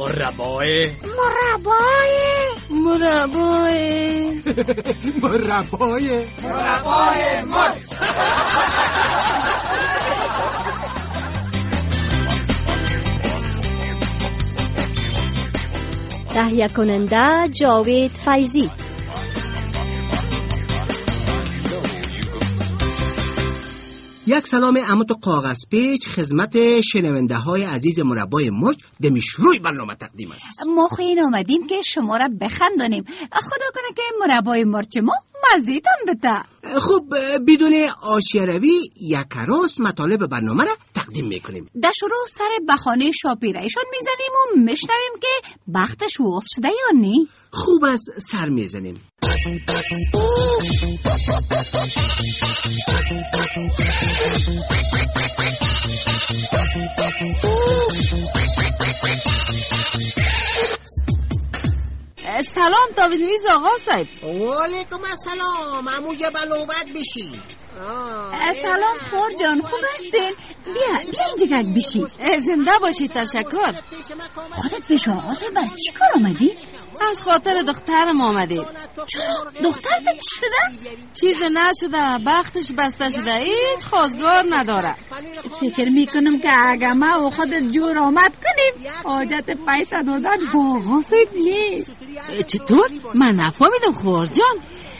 مربای مرد. تهیه کننده جاوید فیضی. یک سلام عمود کاغذ پیچ خدمت شنونده های عزیز مربای مرد دمیشروی برنامه تقدیم است. ما خیلی آمدیم که شما را بخندانیم. خدا کنه که مربای مرد ما مزیتان بده. خب بدون آشیه روی یک راست مطالب برنامه را تقدیم میکنیم. در شروع سر بخانه شاپیرایشان میزنیم و میشنویم که بختش واس شده یا نی. خوب است سر میزنیم. سلام تاویزنویز آقا صاحب. وعلیکم السلام. عموی بلوبت بشی. سلام خور جان، خوب هستین؟ بیا اینجا گگ بشی. زنده باشی. تشکر. خودت پیش آقا صاحب بر چی کار آمدی؟ از خاطر دخترم آمدی. چرا؟ دخترت چی شده؟ چیز نشده، بختش بسته شده، هیچ خواستگار نداره. فکر میکنم که اگه ما و خودت جور آمد کنیم حاجت پیسه دادن با آقا صاحب نیست. چطور؟ من نفهمیدم خور جان.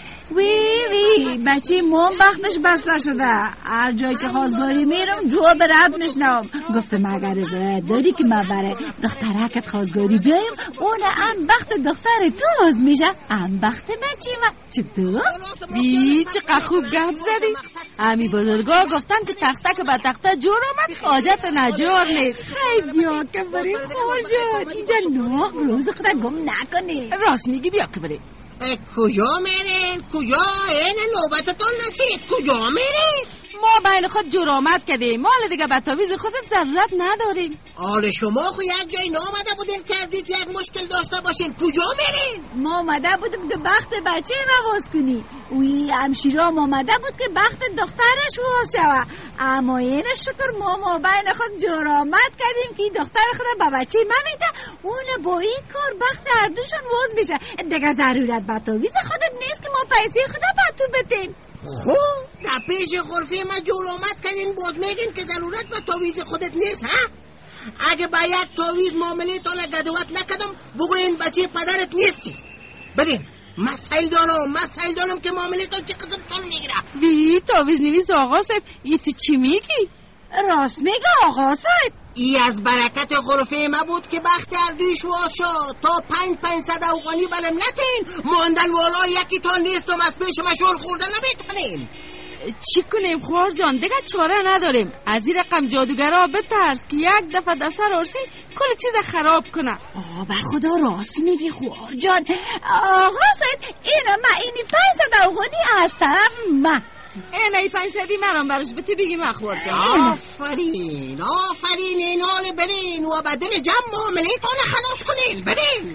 وی بچه موم بختش بسته شده. هر جایی که خواستگاری میرم جو برد میشنم. گفتم اگر داری که ما برای دخترکت خواستگاری بیایم اون هم بخت دختر تو باز میشه، هم بخت بچه من. چطور؟ وی چقدر خوب گپ زدی. همی بزرگا گفتن که تخته که به تخته جور آمد حاجت نجار نیست. خیلی بیا که بریم خور جان، اینجا نوح روز خدا گم نکنی. راست میگی، بیا که بریم. کجا میرین؟ کجا؟ این نوبتتون نسید. کجا میرین؟ ما بین خود جرامت کردیم، مال دیگه به تعویض خودت ضرورت نداریم. حال شما خو یک جای نامده بودین کردید یک مشکل داشته باشین. کجا میرین؟ ما آمده بودیم که بخت بچه نواز کنی. وی همشیرام آمده بود که بخت دخترش واز شوه. اما این شکر ما بین خود جرامت کردیم که دختر خود به بچه ما میده، اون با این کار بخت هر دوشون واز میشه. دیگه ضرورت به تعویض خودت نیست که ما پیسه خدا به تو بدیم. خب در پیش غرفه ما جرامت کردین باز میگین که ضرورت به تعویض خودت نیست ها؟ اگه با یک تعویض معامله تالا گدوات نکدم بگو این بچه پدرت نیستی. برین مسائل دانم که معامله تا چه قسم تون میگیره. وی تعویض نویس آقا صاحب، ای تو چی میگی؟ راست میگه آقا صاحب. ای از برکت غرفه ما بود که بخت اردویش واز شد. تا 500 اوغانی بلم نتین ماندن والا یکی تا نیستم از پیش مشور خوردن نمیتونیم. چی کنیم خور جان؟ دیگه چاره نداریم. از این رقم جادوگرها بترس که یک دفعه دستر آرسی کل چیز خراب کنه. به خدا راست میگی خور جان. آقا صاحب اینی 500 اوغانی از طرف من. اینای 500 مرام براش بتی بگی مخور جان. آفرین اینال برین و بدل جمع معامله تان خلاص کنین. برین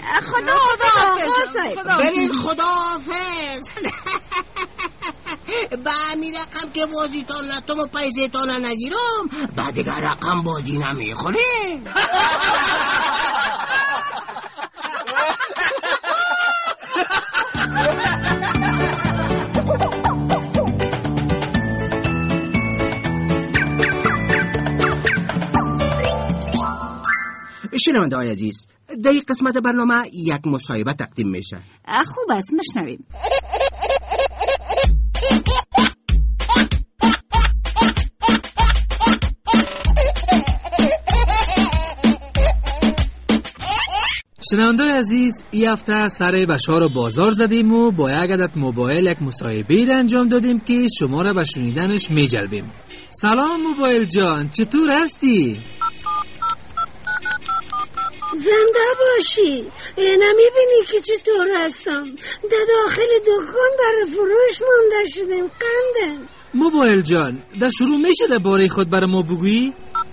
خدا برین خداحافظ. با همین رقم که بازیتان لطم و پیزیتان نگیرم با دیگر رقم بازی نمیخورین. شنونده های عزیز، در این قسمت برنامه یک مصاحبه تقدیم میشه. خوب است مشنویم. شنونده عزیز، این هفته سر بشار بازار زدیم و با یک عدد موبایل یک مصاحبه را انجام دادیم که شما را به شنیدنش میجلبیم. سلام موبایل جان، چطور هستی؟ زنده باشی. نمیبینی که چطور هستم؟ در داخل دکان برای فروش مانده شدیم قندن. موبایل جان، در شروع میشه در باره خود برای ما بگویی؟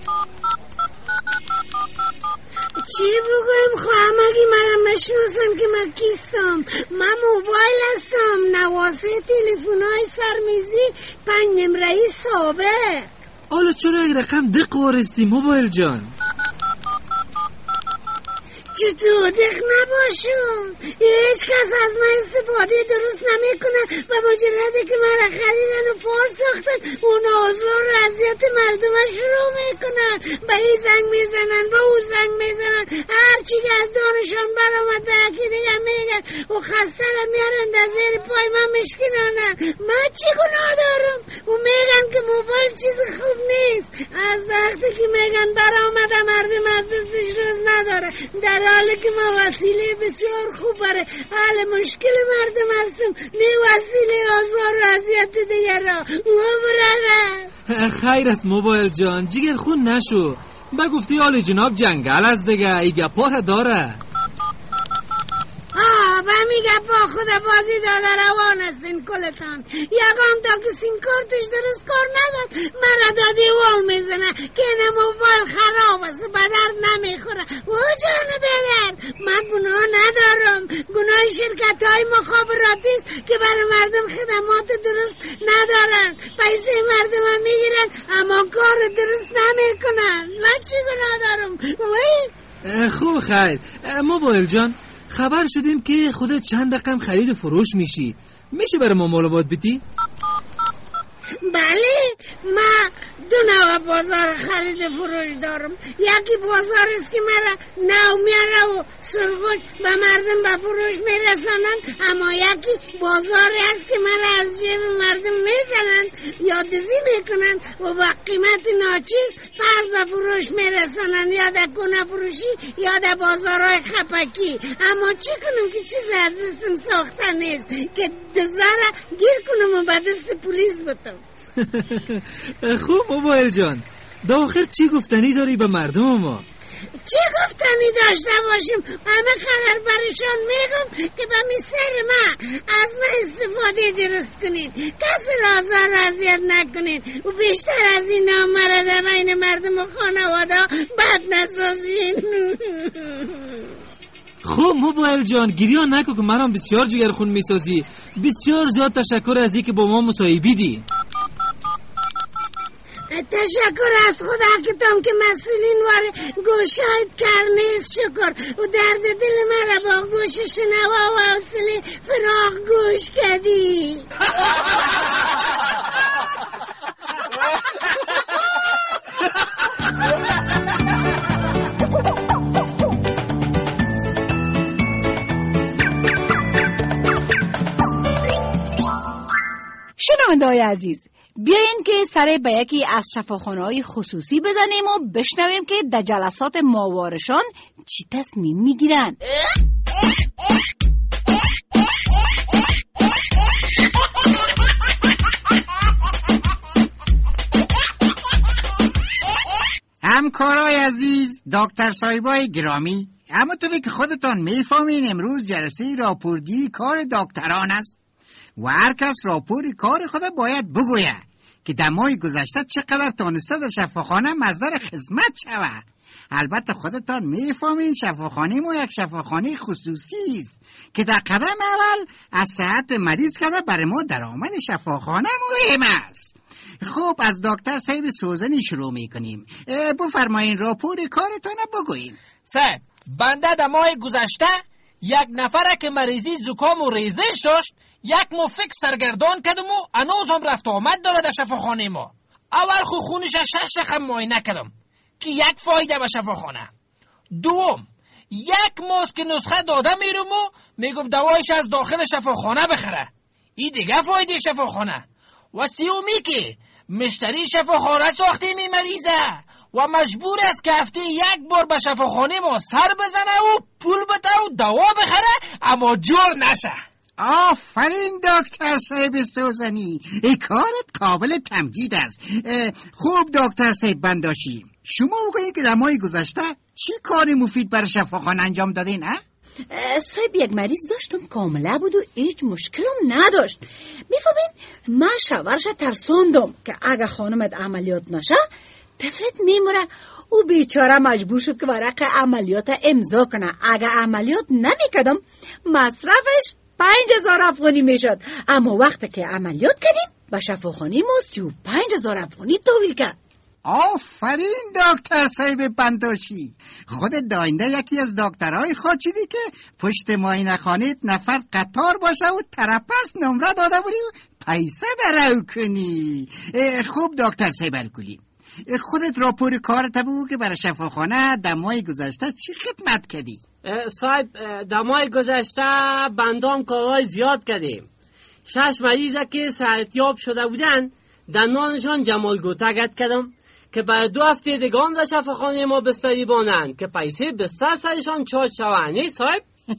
چی بگویم؟ خواهم اگه مرا مشناسم که من کیستم. من موبایل هستم، نواسه تلفن های سرمیزی 5 نمره سابق. حالا چرا یک رقم دق وارستی موبایل جان؟ چطور نباشم. هیچ کس از من استفاده درست نمیکنه و مجرده که مرا خریدن و فال ساختن اون آزار و اذیت مردم شروع میکنن. به این زنگ میزنن به اون زنگ میزنن، هرچی که از دانشان برآمد به یکی دیگه میگن و خسته را میارن در زیر پای من مشکلانن. من چی گناه دارم؟ و میگن که موبایل چیز خوب نیست. از وقتی که میگن برآمده مردم از دستش روز نداره، در حالی که ما وسیله بسیار خوب برای حل مشکل مردم هستم، نه وسیله آزار و اذیت دیگر را. و برادر خیر است موبایل جان، جگر خون نشو. با گفتی آل جناب جنگل است دیگه، ای گپا را داره. و میگه با خود بازی داده روان هستین کلتان. یکان تا که سیم کارتش درست کار نداد مرا دادی وال میزنه که اینه موبایل خراب است، به درد نمیخوره. و جان بدر من گناه ندارم. گناه شرکت های مخابراتی است که برای مردم خدمات درست ندارن، پیسه مردم هم میگیرن اما کار درست نمیکنن. من چی گناه دارم؟ خوب خیر موبایل جان، خبر شدیم که خودت چند رقم خرید و فروش میشی، میشه برای ما معلومات بدی؟ بله، من دو نوع بازار خرید فروش دارم. یکی بازار است که مرا نو میاره و سرگوش به مردم به فروش میرسانند، اما یکی بازاری است که مرا از جیب مردم میزنند یا دزدی میکنند و با قیمت ناچیز فرض به فروش میرسانند، یا در کنه فروشی یا در بازارهای خپکی. اما چی کنم که چیز از دستم ساخته نیست که دزدارا گیر کنم و به دست پلیس بتم. خوب موبایل جان، داخل چی گفتنی داری به مردم ما؟ چی گفتنی داشته باشیم؟ همه خبر برشان میگم که به میسر ما از ما استفاده درست کنین، کسی را آزار و اذیت نکنین و بیشتر از این نامره در بین مردم و خانواده بد نسازین. خوب موبایل جان، گریه نکو که منم بسیار جگر خون میسازی. بسیار زیاد تشکر از اینکه با ما مصاحبی دی. تشکر از خدا که تام که مسئولین واره گوشاید کرنیست شکر و درد دل مرا با گوش شنوا و حوصله فراغ گوش کردی. شنونده‌های عزیز، بیاین که سر به یکی از شفاخانه‌های خصوصی بزنیم و بشنویم که در جلسات ماوارشان چی تصمیم میگیرن. همکارای عزیز، دکتر صاحبای گرامی، همونطوری که خودتان میفهمین امروز جلسه راپورگی کار دکتران است و هر کس راپور کار خود باید بگوید که در ماه گذشته چقدر تانسته در شفاخانه مصدر خدمت شود. البته خودتان میفهمین شفاخانه ما یک شفاخانه خصوصی است که در قدم اول از صحت مریض کرده برای ما درآمد شفاخانه مهم است. خب از دکتر صاحب سوزنی شروع میکنیم. بفرمایین راپور کارتان بگویین. صاحب، بنده در ماه گذشته یک نفره که مریضی زکام و ریزش داشت یک مفک سرگردان کردم و هنوز هم رفت آمد داره در شفاخانه ما. اول خو خونش 6 رقم معاینه کردم که یک فایده به شفاخانه. دوم، یک ماسک نسخه داده میرم و میگم دوایش از داخل شفاخانه بخره، این دیگه فایده شفاخانه. و سیومی که مشتری شفاخانه ساخته می مریضه و مجبور است که هفته یک بار به شفاخانه ما سر بزنه و پول بده و دوا بخره اما جور نشه. آفرین دکتر صاحب سوزنی، کارت قابل تمجید است. خوب دکتر صاحب بنداشی، شما بگویید که در ماه گذشته چی کاری مفید برای شفاخانه انجام دادین؟ صاحب یک مریض داشتم کامله بود و هیچ مشکلم نداشت. میفهمین من شوهرش ترساندم که اگه خانمت عملیات نشه طفلت میموره. او بیچاره مجبور شد که ورق عملیات امضا کنه. اگه عملیات نمیکردم مصرفش 5000 افغانی میشد، اما وقتی که عملیات کردیم به شفاخانه ما 35000 افغانی تحویل کرد. آفرین دکتر صاحب بنداشی، خودت داینده یکی از دکترهای خاچیدی که پشت معاینه خانه نفر قطار باشه و ترپس نمره داده بودی و پیسه درو کنی. خوب دکتر صاحب الکلی، خودت راپور کارت بگو که برای شفاخانه دمای گذشته چی خدمت کردی؟ صاحب دمای گذشته بندام کارهای زیاد کردیم. 6 مریضه که صحتیاب شده بودن دندانشان جمال گوتگت کردم که برای 2 هفته دیگه هم در شفاخانه ما بستری بانند که پیسه بستر سرشان چارج شوند. صاحب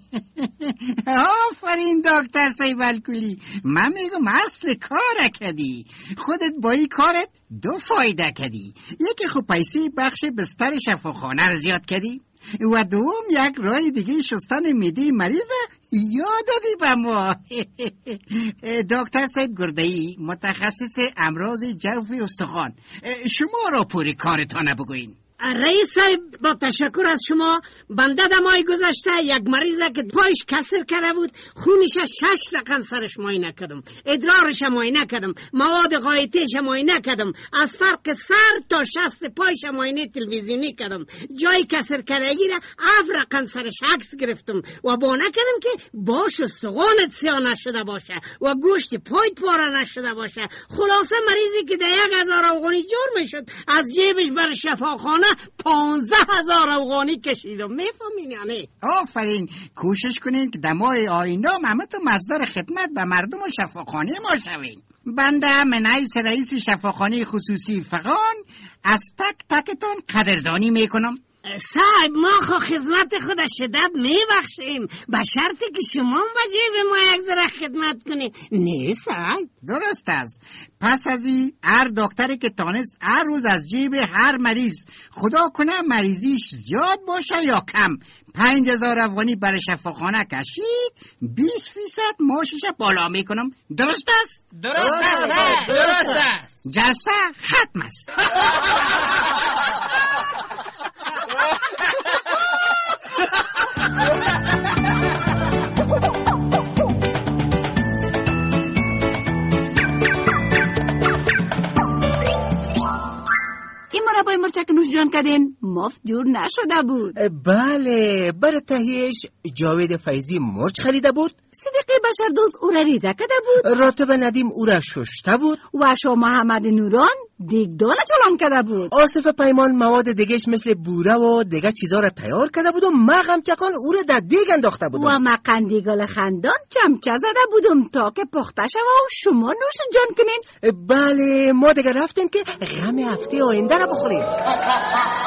آفرین دکتر صاحب الکلی، من میگم اصل کار کردی. خودت با این کارت 2 فایده کردی، یکی خب پیسه بخش بستر شفاخانه رو زیاد کردی و دوم یک راه دیگه شستن معده مریض یاد دادی به ما. دکتر صاحب گرده‌ای متخصص امراض جوف استخوان، شما راپور کارتان بگوین. رئیس صاحب با تشکر از شما، بنده دمای گذشته یک مریضه که پایش کسر کرده بود خونش 6 رقم سرش معاینه کردم، ادرارش معاینه کردم، مواد غایطیش معاینه کردم، از فرق سر تا شست پایش معاینه تلویزیونی کردم، جای کسر کردگی را 7 رقم سرش عکس گرفتم و بانه کردم که باش و سغانت سیاه نشده باشه و گوشت پایت پاره نشده باشه. خلاصه مریضی که 1000 افغانی جور میشد از جیبش بر شفاخانه 15,000 افغانی کشیدم. میفهمین یا نه؟ آفرین، کوشش کنین که دمای آینده همه تو مصدر خدمت به مردم و شفاخانه ما شوین. بنده منعیس رئیس شفاخانه خصوصی فغان از تک تکتون قدردانی میکنم. صاحب ما خو خدمت خود شدت میبخشیم به شرطی که شما وجه ما یک ذره خدمت کنید. نه صاحب؟ درست است. پس از این هر دکتری که تانست هر روز از جیب هر مریض، خدا کنه مریضیش زیاد باشه یا کم، 5,000 افغانی برای شفاخانه کشید، 20% معاشش بالا میکنم. درست است؟ درست است. درست است. جلسه ختم است. مربای مرچک نوش جان کردین مفت جور نشده بود. بله، برای تهیهش جاوید فیضی مرچ خریده بود، صدیقی بشردوست او را ریزه کرده بود، راتب ندیم او را ششته بود و شاه محمد نوران دیگدان چلان کرده بود. آصف پیمان مواد دیگهش مثل بوره و دیگه چیزا را تیار کرده بود و ما غمچکان او را در دیگ انداخته بودم و ما قندیگال خندان چمچه زده بودم تا که پخته شود و شما نوش جان کنین. بله، ما دیگه رفتیم که غم هفته آینده را بخوریم.